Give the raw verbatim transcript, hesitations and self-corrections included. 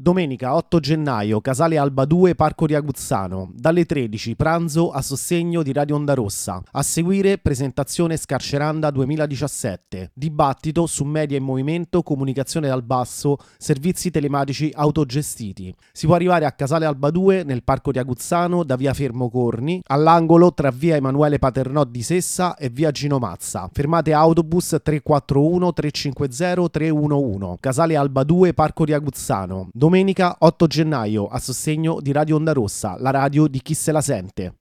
Domenica otto gennaio, Casale Alba due, Parco di Aguzzano. Dalle tredici, pranzo a sostegno di Radio Onda Rossa. A seguire, presentazione Scarceranda duemiladiciassette. Dibattito su media in movimento, comunicazione dal basso, servizi telematici autogestiti. Si può arrivare a Casale Alba due nel Parco di Aguzzano da via Fermo Corni, all'angolo tra via Emanuele Paternò di Sessa e via Gino Mazza. Fermate autobus tre quattro uno tre cinque zero tre uno uno. Casale Alba due, Parco di Aguzzano. Domenica otto gennaio, a sostegno di Radio Onda Rossa, la radio di chi se la sente.